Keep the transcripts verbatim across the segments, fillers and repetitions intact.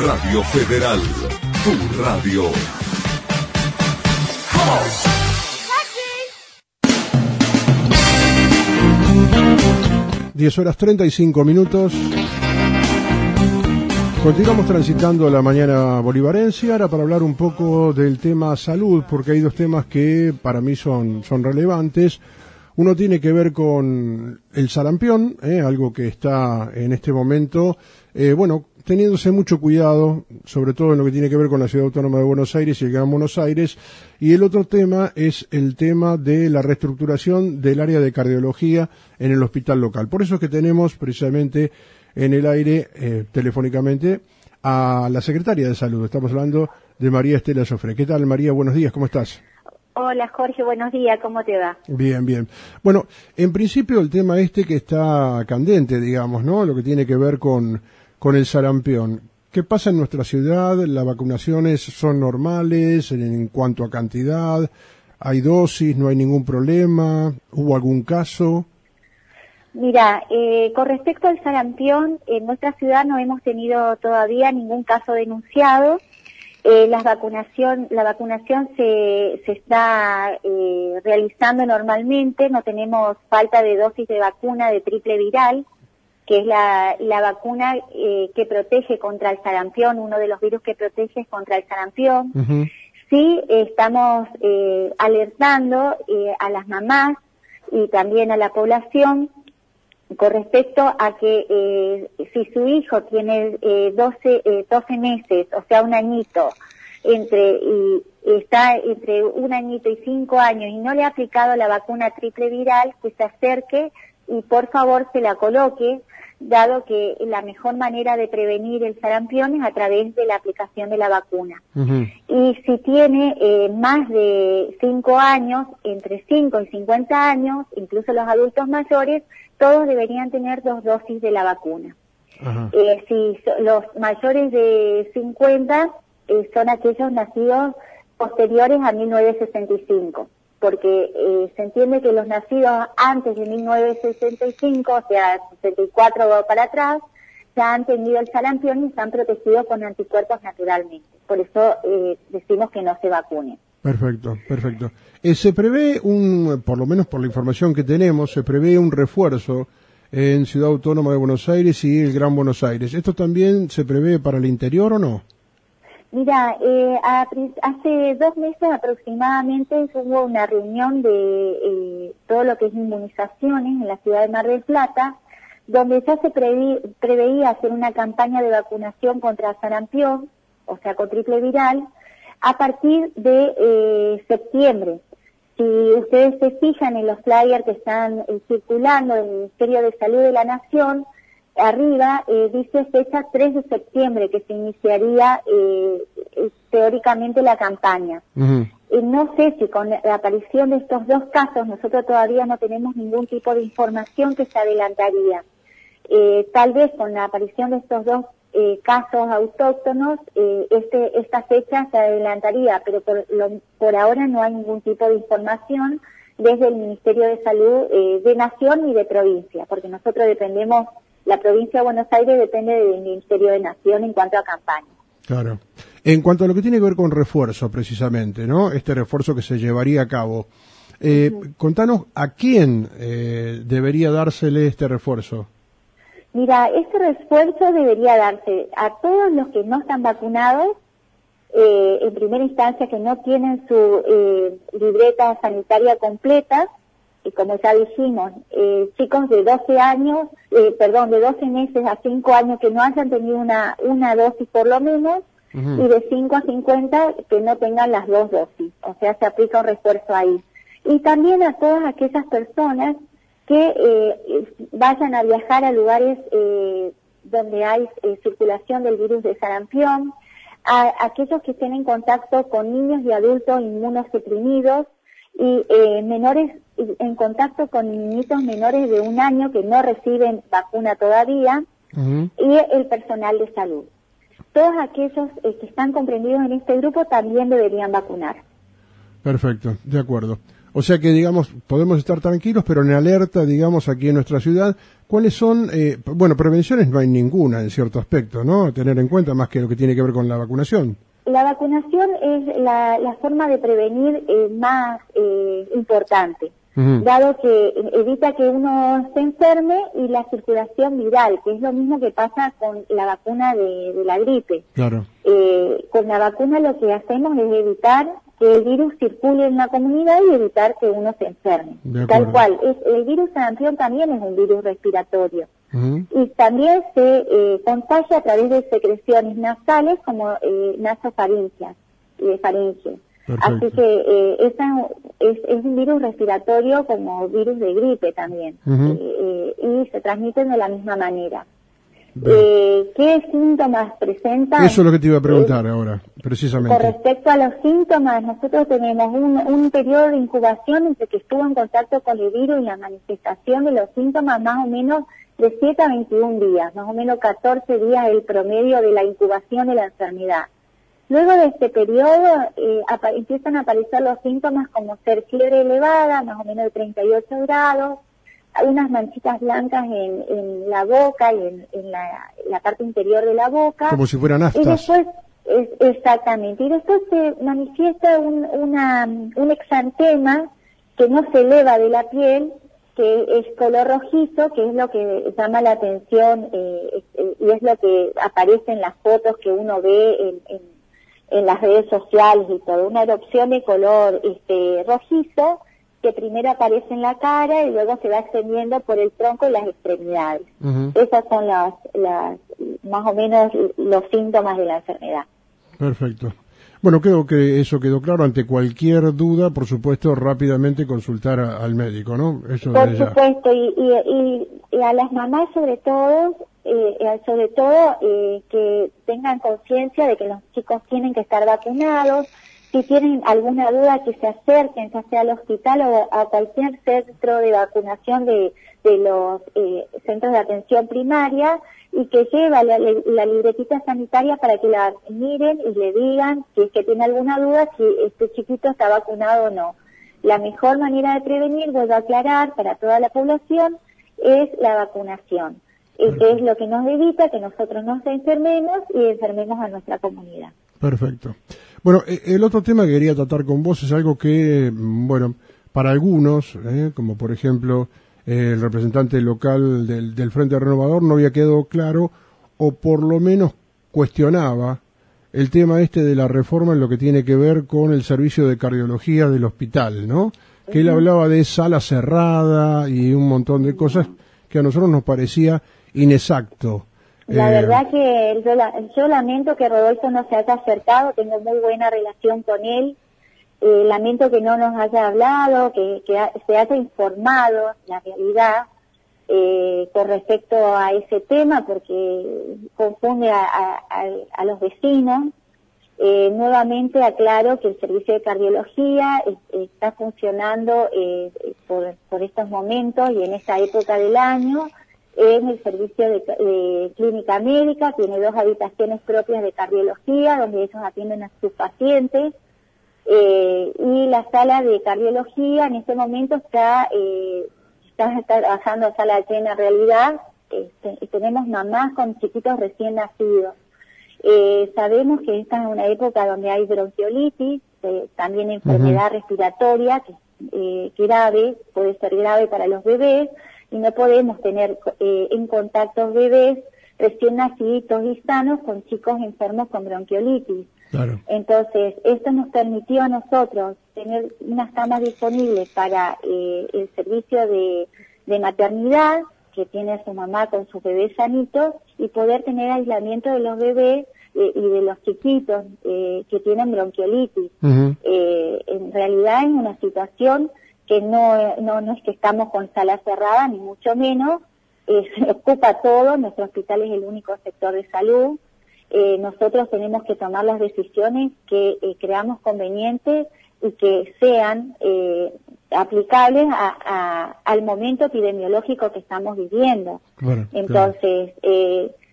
Radio Federal, tu radio. diez horas treinta y cinco minutos. Continuamos transitando la mañana bolivarense, ahora para hablar un poco del tema salud, porque hay dos temas que para mí son, son relevantes. Uno tiene que ver con el sarampión, eh, algo que está en este momento, eh, bueno, teniéndose mucho cuidado, sobre todo en lo que tiene que ver con la Ciudad Autónoma de Buenos Aires y el Gran Buenos Aires. Y el otro tema es el tema de la reestructuración del área de cardiología en el hospital local. Por eso es que tenemos precisamente en el aire, eh, telefónicamente, a la secretaria de Salud. Estamos hablando de María Estela Sofre. ¿Qué tal, María? Buenos días, ¿cómo estás? Hola, Jorge, buenos días, ¿cómo te va? Bien, bien. Bueno, en principio el tema este que está candente, digamos, ¿no? Lo que tiene que ver con, con el sarampión. ¿Qué pasa en nuestra ciudad? ¿Las vacunaciones son normales en cuanto a cantidad? ¿Hay dosis? ¿No hay ningún problema? ¿Hubo algún caso? Mira, eh, con respecto al sarampión, en nuestra ciudad no hemos tenido todavía ningún caso denunciado. Eh, la vacunación, la vacunación se, se está eh, realizando normalmente, no tenemos falta de dosis de vacuna de triple viral, que es la, la vacuna eh, que protege contra el sarampión, uno de los virus que protege contra el sarampión. Uh-huh. Sí, eh, estamos eh, alertando eh, a las mamás y también a la población con respecto a que eh, si su hijo tiene eh, doce, eh, doce meses, o sea, un añito, entre y está entre un añito y cinco años y no le ha aplicado la vacuna triple viral, que se acerque y por favor se la coloque, dado que la mejor manera de prevenir el sarampión es a través de la aplicación de la vacuna. Uh-huh. Y si tiene eh, más de cinco años, entre cinco y cincuenta años, incluso los adultos mayores, todos deberían tener dos dosis de la vacuna. Uh-huh. Eh, si so, los mayores de cincuenta eh, son aquellos nacidos posteriores a mil novecientos sesenta y cinco. Porque eh, se entiende que los nacidos antes de mil novecientos sesenta y cinco, o sea, sesenta y cuatro para atrás, ya han tenido el sarampión y están protegidos con anticuerpos naturalmente. Por eso eh, decimos que no se vacunen. Perfecto, perfecto. Eh, se prevé un, por lo menos por la información que tenemos, se prevé un refuerzo en Ciudad Autónoma de Buenos Aires y el Gran Buenos Aires. ¿Esto también se prevé para el interior o no? Mira, eh, a, hace dos meses aproximadamente hubo una reunión de eh, todo lo que es inmunizaciones en la ciudad de Mar del Plata, donde ya se preví, preveía hacer una campaña de vacunación contra sarampión, o sea, con triple viral, a partir de eh, septiembre. Si ustedes se fijan en los flyers que están eh, circulando del Ministerio de Salud de la Nación, arriba eh, dice fecha tres de septiembre que se iniciaría eh, teóricamente la campaña. Uh-huh. Eh, no sé si con la aparición de estos dos casos nosotros todavía no tenemos ningún tipo de información que se adelantaría. Eh, tal vez con la aparición de estos dos eh, casos autóctonos eh, este esta fecha se adelantaría, pero por, lo, por ahora no hay ningún tipo de información desde el Ministerio de Salud eh, de Nación y de provincia, porque nosotros dependemos. La provincia de Buenos Aires depende del Ministerio de Nación en cuanto a campaña. Claro. En cuanto a lo que tiene que ver con refuerzo, precisamente, ¿no? Este refuerzo que se llevaría a cabo. Eh, uh-huh. Contanos, ¿a quién eh, debería dársele este refuerzo? Mira, este refuerzo debería darse a todos los que no están vacunados, eh, en primera instancia que no tienen su eh, libreta sanitaria completa, y como ya dijimos, eh, chicos de doce años, eh, perdón, de doce meses a cinco años que no hayan tenido una, una dosis por lo menos, uh-huh. y de cinco a cincuenta que no tengan las dos dosis, o sea, se aplica un refuerzo ahí. Y también a todas aquellas personas que eh, vayan a viajar a lugares eh, donde hay eh, circulación del virus de sarampión, a, a aquellos que estén en contacto con niños y adultos inmunosuprimidos, y eh, menores en contacto con niñitos menores de un año que no reciben vacuna todavía, uh-huh. y el personal de salud. Todos aquellos eh, que están comprendidos en este grupo también deberían vacunar. Perfecto, de acuerdo. O sea que, digamos, podemos estar tranquilos, pero en alerta, digamos, aquí en nuestra ciudad. ¿Cuáles son, eh, bueno, prevenciones no hay ninguna en cierto aspecto, ¿no? Tener en cuenta más que lo que tiene que ver con la vacunación. La vacunación es la, la forma de prevenir eh, más eh, importante, uh-huh. dado que evita que uno se enferme y la circulación viral, que es lo mismo que pasa con la vacuna de, de la gripe. Claro. Eh, con la vacuna lo que hacemos es evitar que el virus circule en la comunidad y evitar que uno se enferme. Tal cual. Es, el virus sarampión también es un virus respiratorio. Uh-huh. Y también se eh, contagia a través de secreciones nasales como eh, nasofaringeas, eh, faringe. Así que eh, esa es, es un virus respiratorio como virus de gripe también. Uh-huh. eh, eh, y se transmiten de la misma manera. Eh, ¿Qué síntomas presentan? Eso es lo que te iba a preguntar eh, ahora, precisamente. Con respecto a los síntomas, nosotros tenemos un, un periodo de incubación entre que estuvo en contacto con el virus y la manifestación de los síntomas más o menos de siete a veintiún días, más o menos catorce días el promedio de la incubación de la enfermedad. Luego de este periodo eh, empiezan a aparecer los síntomas como ser fiebre elevada, más o menos de treinta y ocho grados, unas manchitas blancas en, en la boca y en, en la, la parte interior de la boca. Como si fueran aftas. Y después, es, exactamente, y después se manifiesta un, una, un exantema que no se eleva de la piel, que es color rojizo, que es lo que llama la atención eh, eh, y es lo que aparece en las fotos que uno ve en, en, en las redes sociales y todo. Una erupción de color este rojizo, que primero aparece en la cara y luego se va extendiendo por el tronco y las extremidades. Uh-huh. Esas son las, las, más o menos los síntomas de la enfermedad. Perfecto. Bueno, creo que eso quedó claro. Ante cualquier duda, por supuesto, rápidamente consultar a, al médico, ¿no? Eso por supuesto, y, y, y, y a las mamás sobre todo, eh, sobre todo eh, que tengan conciencia de que los chicos tienen que estar vacunados. Si tienen alguna duda, que se acerquen, ya sea al hospital o a cualquier centro de vacunación de, de los eh, centros de atención primaria, y que lleva la, la libretita sanitaria para que la miren y le digan si es que tiene alguna duda, si este chiquito está vacunado o no. La mejor manera de prevenir, vuelvo a aclarar, para toda la población, es la vacunación. Este es lo que nos evita que nosotros nos enfermemos y enfermemos a nuestra comunidad. Perfecto. Bueno, el otro tema que quería tratar con vos es algo que, bueno, para algunos, eh, como por ejemplo eh, el representante local del, del Frente Renovador, no había quedado claro, o por lo menos cuestionaba el tema este de la reforma en lo que tiene que ver con el servicio de cardiología del hospital, ¿no? Que él hablaba de sala cerrada y un montón de cosas que a nosotros nos parecía inexacto. La eh, verdad que yo, la, yo lamento que Rodolfo no se haya acercado, tengo muy buena relación con él, eh, lamento que no nos haya hablado, que, que ha, se haya informado la realidad eh, con respecto a ese tema, porque confunde a, a, a, a los vecinos. Eh, nuevamente aclaro que el servicio de cardiología es, está funcionando eh, por, por estos momentos y en esta época del año. En el servicio de, de clínica médica, tiene dos habitaciones propias de cardiología, donde ellos atienden a sus pacientes, eh, y la sala de cardiología en este momento está, eh, está, está trabajando a sala llena en realidad, este, y tenemos mamás con chiquitos recién nacidos. Eh, sabemos que esta es una época donde hay bronquiolitis, eh, también enfermedad uh-huh. respiratoria, que, eh, que grave, puede ser grave para los bebés, y no podemos tener eh, en contacto bebés recién nacidos y sanos con chicos enfermos con bronquiolitis. Claro. Entonces, esto nos permitió a nosotros tener unas camas disponibles para eh, el servicio de, de maternidad, que tiene a su mamá con sus bebés sanitos, y poder tener aislamiento de los bebés eh, y de los chiquitos eh, que tienen bronquiolitis. Uh-huh. Eh, en realidad, en una situación que no, no, no es que estamos con sala cerrada, ni mucho menos, eh, se ocupa todo, nuestro hospital es el único sector de salud, eh, nosotros tenemos que tomar las decisiones que eh, creamos convenientes y que sean eh, aplicables a, a, al momento epidemiológico que estamos viviendo. Bueno, Entonces, claro. eh,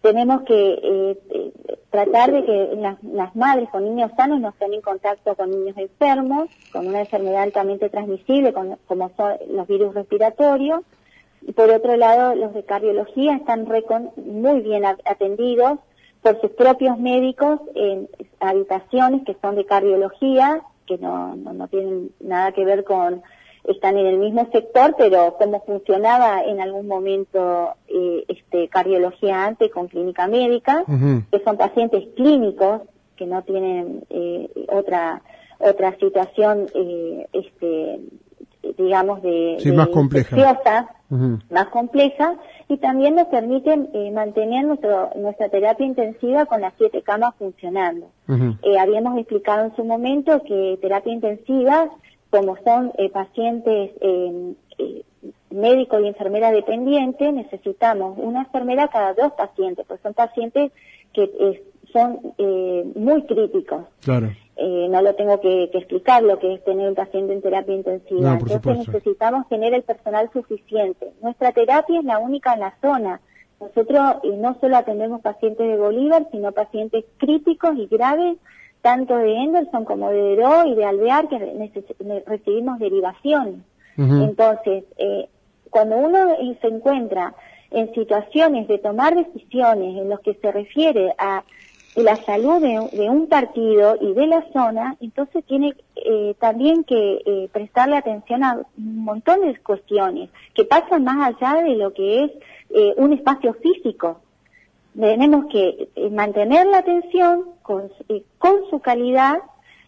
tenemos que eh, tratar de que las, las madres con niños sanos no estén en contacto con niños enfermos, con una enfermedad altamente transmisible, con, como son los virus respiratorios. Y por otro lado, los de cardiología están recon, muy bien atendidos por sus propios médicos en habitaciones que son de cardiología, que no, no, no tienen nada que ver con, están en el mismo sector, pero como funcionaba en algún momento eh, este cardiología antes con clínica médica, uh-huh. que son pacientes clínicos que no tienen eh, otra otra situación eh, este digamos de, sí, de más compleja, uh-huh. más compleja, y también nos permiten eh, mantener nuestro, nuestra terapia intensiva con las siete camas funcionando. Uh-huh. Eh, habíamos explicado en su momento que terapia intensiva, como son eh, pacientes eh, eh, médico y enfermera dependiente, necesitamos una enfermera cada dos pacientes, pues son pacientes que eh, son eh, muy críticos. Claro. Eh, no lo tengo que, que explicar lo que es tener un paciente en terapia intensiva. No, Entonces supuesto. necesitamos tener el personal suficiente. Nuestra terapia es la única en la zona. Nosotros eh, no solo atendemos pacientes de Bolívar, sino pacientes críticos y graves, tanto de Henderson como de Deró y de Alvear, que neces- recibimos derivaciones. Uh-huh. Entonces, eh, cuando uno se encuentra en situaciones de tomar decisiones en los que se refiere a la salud de, de un partido y de la zona, entonces tiene eh, también que eh, prestarle atención a un montón de cuestiones que pasan más allá de lo que es eh, un espacio físico. Tenemos que eh, mantener la atención con, eh, con su calidad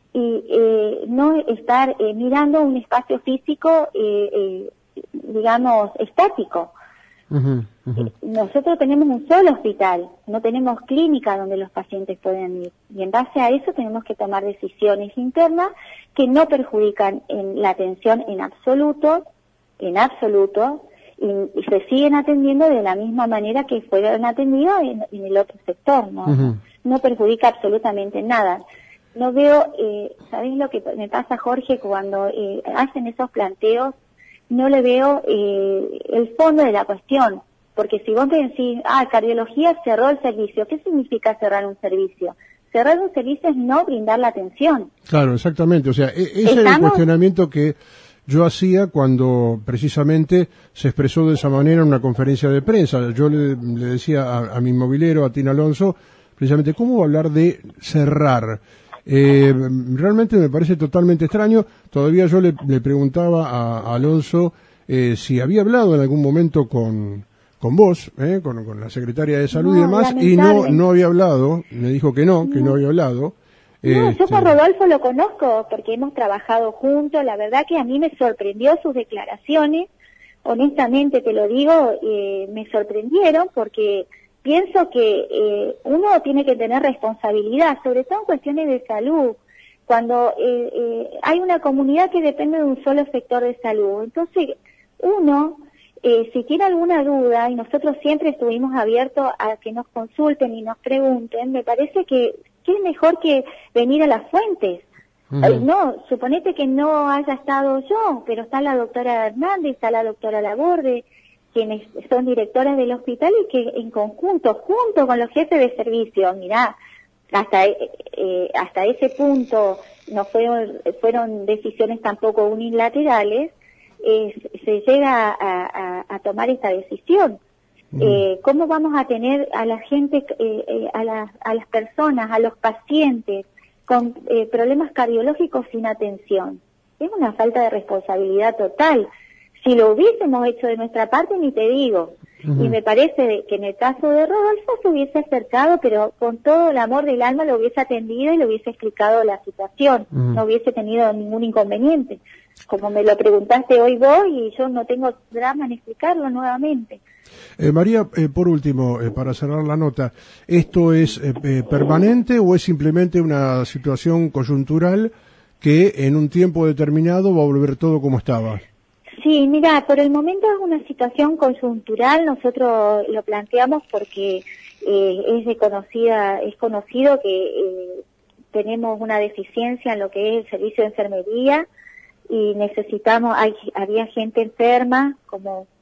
y eh, no estar eh, mirando un espacio físico, eh, eh, digamos, estático. Uh-huh, uh-huh. Nosotros tenemos un solo hospital, no tenemos clínica donde los pacientes pueden ir, y en base a eso tenemos que tomar decisiones internas que no perjudican en la atención en absoluto, en absoluto, y, y se siguen atendiendo de la misma manera que fueron atendidos en, en el otro sector, ¿no? Uh-huh. No perjudica absolutamente nada. No veo, eh, ¿sabés lo que me pasa, Jorge, cuando eh, hacen esos planteos? No le veo eh, el fondo de la cuestión, porque si vos me decís, ah, cardiología cerró el servicio, ¿qué significa cerrar un servicio? Cerrar un servicio es no brindar la atención. Claro, exactamente, o sea, e- ese era el cuestionamiento que yo hacía cuando precisamente se expresó de esa manera en una conferencia de prensa. Yo le, le decía a, a mi inmobiliario, a Tina Alonso, precisamente, ¿cómo hablar de cerrar? Eh, realmente me parece totalmente extraño. Todavía yo le, le preguntaba a, a Alonso eh, si había hablado en algún momento con con vos, eh, con, con la secretaria de salud no, y demás, y no no había hablado. Me dijo que no, que no, no había hablado. No, este... yo por Rodolfo lo conozco porque hemos trabajado juntos. La verdad que a mí me sorprendió sus declaraciones. Honestamente te lo digo, eh, me sorprendieron porque pienso que eh, uno tiene que tener responsabilidad, sobre todo en cuestiones de salud, cuando eh, eh, hay una comunidad que depende de un solo sector de salud. Entonces, uno, eh, si tiene alguna duda, y nosotros siempre estuvimos abiertos a que nos consulten y nos pregunten, me parece que, que es mejor que venir a las fuentes. Uh-huh. Eh, no, suponete que no haya estado yo, pero está la doctora Hernández, está la doctora Laborde, quienes son directoras del hospital y que en conjunto, junto con los jefes de servicio, mirá, hasta eh, hasta ese punto no fueron fueron decisiones tampoco unilaterales, eh, se llega a, a, a tomar esta decisión. Mm. Eh, ¿Cómo vamos a tener a la gente, eh, eh, a, la, a las personas, a los pacientes con eh, problemas cardiológicos sin atención? Es una falta de responsabilidad total. Si lo hubiésemos hecho de nuestra parte, ni te digo. Uh-huh. Y me parece que en el caso de Rodolfo se hubiese acercado, pero con todo el amor del alma lo hubiese atendido y le hubiese explicado la situación. Uh-huh. No hubiese tenido ningún inconveniente. Como me lo preguntaste hoy vos, y yo no tengo drama en explicarlo nuevamente. Eh, María, eh, por último, eh, para cerrar la nota, ¿esto es eh, eh, permanente o es simplemente una situación coyuntural que en un tiempo determinado va a volver todo como estaba? Sí, mira, por el momento es una situación coyuntural. Nosotros lo planteamos porque eh, es de conocida, es conocido que eh, tenemos una deficiencia en lo que es el servicio de enfermería y necesitamos, hay, había gente enferma, como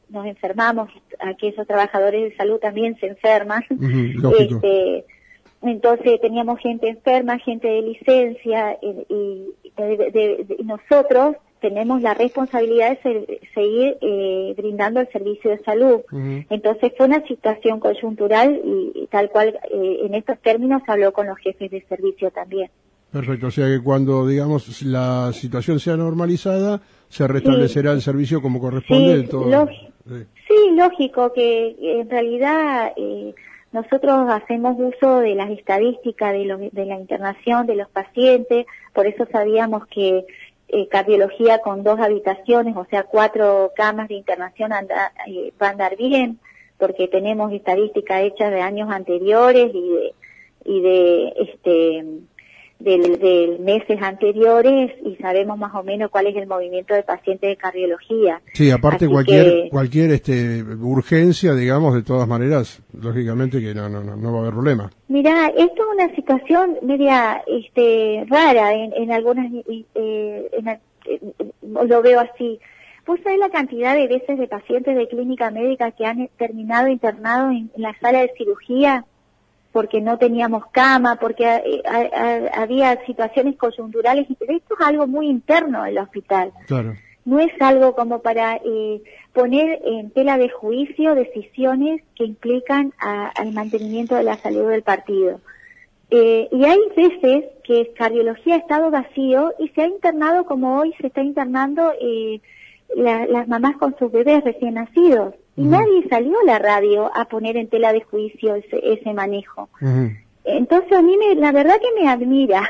nos enfermamos, aquellos trabajadores de salud también se enferman. Uh-huh, este, entonces teníamos gente enferma, gente de licencia, y, y de, de, de, de, nosotros tenemos la responsabilidad de ser, seguir eh, brindando el servicio de salud. Uh-huh. Entonces fue una situación coyuntural y, y tal cual eh, en estos términos habló con los jefes de servicio también. Perfecto, o sea que cuando, digamos, la situación sea normalizada, se restablecerá sí. el servicio como corresponde. Sí, de todo. Lógico, sí. sí, lógico que en realidad eh, nosotros hacemos uso de las estadísticas de, los, de la internación de los pacientes, por eso sabíamos que eh, cardiología con dos habitaciones, o sea, cuatro camas de internación anda, eh, va a andar bien, porque tenemos estadísticas hechas de años anteriores y de, y de este... Del, de meses anteriores y sabemos más o menos cuál es el movimiento de pacientes de cardiología. Sí, aparte Así cualquier que, cualquier este urgencia, digamos, de todas maneras, lógicamente que no no no, no va a haber problema. Mira, esto es una situación media este rara en, en algunas eh, en, en, lo veo así. ¿Vos sabés la cantidad de veces de pacientes de clínica médica que han terminado internados en, en la sala de cirugía? Porque no teníamos cama, porque a, a, a, había situaciones coyunturales, y esto es algo muy interno del hospital. Claro. No es algo como para eh, poner en tela de juicio decisiones que implican a, al mantenimiento de la salud del partido. Eh, y hay veces que cardiología ha estado vacío y se ha internado como hoy se está internando eh, la, las mamás con sus bebés recién nacidos. Y uh-huh. nadie salió a la radio a poner en tela de juicio ese, ese manejo. Uh-huh. Entonces a mí me, la verdad que me admira,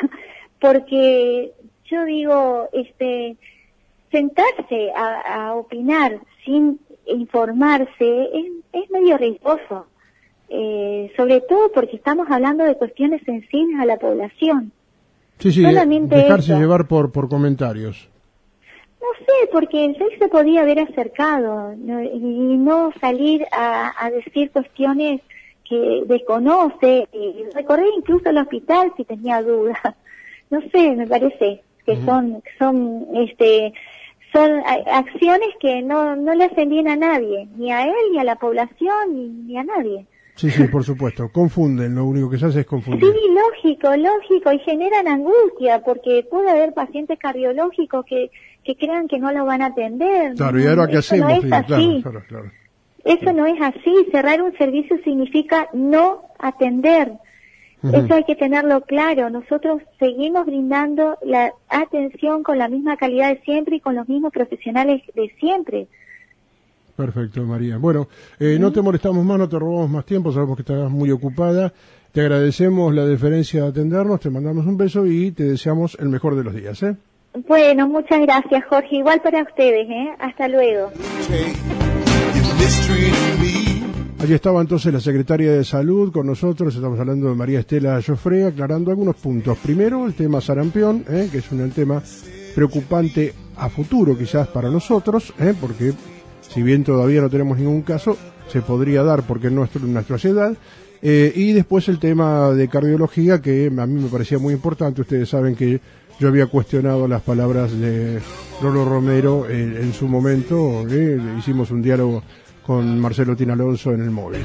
porque yo digo, este, sentarse a, a opinar sin informarse es, es medio riesgoso, eh, sobre todo porque estamos hablando de cuestiones sensibles a la población. Sí, sí, Solamente dejarse eso. llevar por, por comentarios. No sé, porque él se podía haber acercado, ¿no? Y no salir a, a decir cuestiones que desconoce, y recorrer incluso el hospital si tenía dudas. No sé, me parece que uh-huh. son son este son acciones que no no le hacen bien a nadie, ni a él, ni a la población, ni, ni a nadie. Sí, sí, por supuesto, confunden, lo único que se hace es confundir. Sí, lógico, lógico, y generan angustia, porque puede haber pacientes cardiológicos que que crean que no lo van a atender. Claro, y ahora qué hacemos, no es así. Claro, claro, claro. Eso no es así, cerrar un servicio significa no atender. Uh-huh. Eso hay que tenerlo claro. Nosotros seguimos brindando la atención con la misma calidad de siempre y con los mismos profesionales de siempre. Perfecto, María. Bueno, eh, no te molestamos más, no te robamos más tiempo, sabemos que estás muy ocupada. Te agradecemos la deferencia de atendernos, te mandamos un beso y te deseamos el mejor de los días, ¿eh? Bueno, muchas gracias, Jorge. Igual para ustedes, ¿eh? Hasta luego. Allí estaba entonces la secretaria de Salud con nosotros, estamos hablando de María Estela Joffre, aclarando algunos puntos. Primero, el tema sarampión, ¿eh? que es un tema preocupante a futuro quizás para nosotros, ¿eh? porque si bien todavía no tenemos ningún caso, se podría dar porque en nuestro, nuestra edad. Eh, y después el tema de cardiología, que a mí me parecía muy importante. Ustedes saben que yo había cuestionado las palabras de Lolo Romero eh, en su momento. Eh, hicimos un diálogo con Marcelo Tinalonso en el móvil.